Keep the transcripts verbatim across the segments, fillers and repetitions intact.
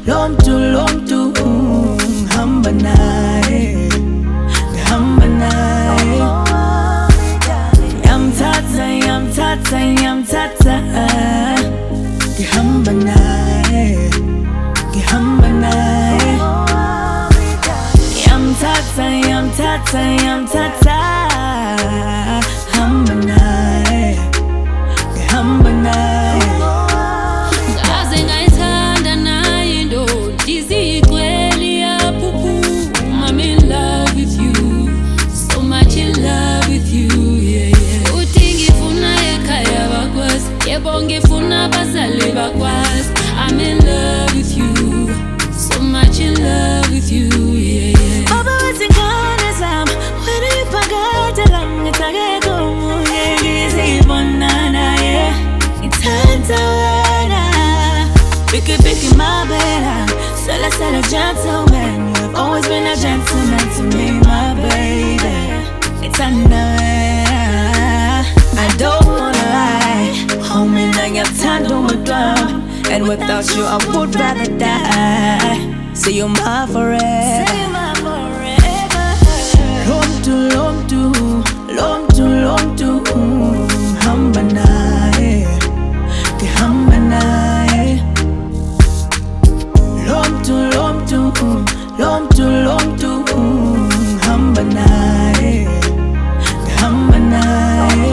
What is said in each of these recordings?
lomtu lomtu hamba naye, hamba naye. Yamthatha yamthatha yamthatha, ngihamba naye, ngihamba naye. Yamthatha yamthatha yamthatha, hamba naye, ngihamba naye. Ngaze ngayithanda naye ndo izikweli yaphuphu. I'm in love with you, so much in love with you, yeah, yeah. Uthi ngifuna ekhaya bakwazi, yebo ngifuna abazali bakwazi. I'm in love with you, so much in love with you, yeah, yeah. Baba wazingane zami, wena iphakade lami ngithake kuye, ngizibona naye, ngithanda wena. Biggie, biggie, my bed, Sella, Sella, gentleman. You have always been a gentleman to me, my baby. It's a night. I don't wanna lie. Homie, now you're tired on my drum. And without you, I would rather die. Say you're my forever. Say you're my forever. Lomtu, lomtu, lomtu, lomtu, hamba naye, ngihamba naye. Lomtu, lomtu, lomtu, lomtu, hamba naye, ngihamba naye.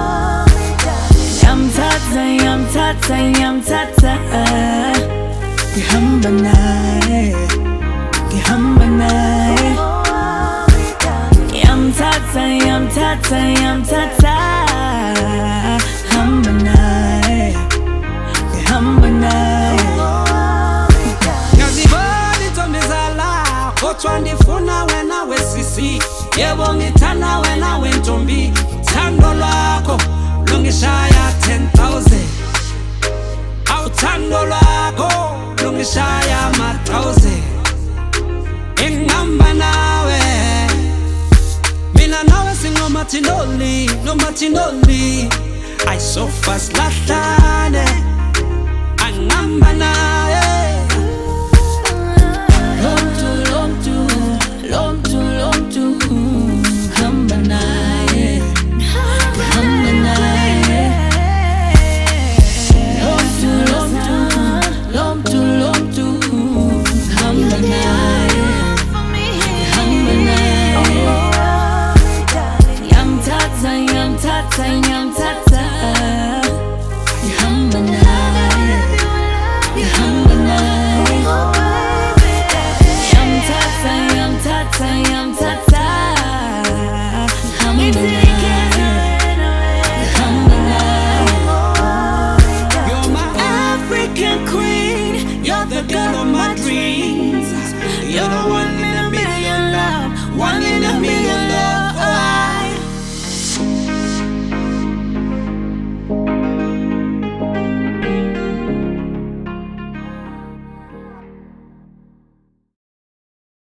Yamthatha yamthatha yamthatha, ngihamba naye, ngihamba naye. Yamthatha yamthatha yamthatha, hamba naye, ngihamba naye. Ngazibona intombi zala, kodwa ndifuna wena wesisi. Yebo ngithanda wena wentombi, uthando lwakho lungishaya ten thousand. Awuthando lwakho lungishaya ama thousand. Engihamba nawe, mina nawe singomathinoli, nomathinoli. I so fast lahlane, angihamba nawe.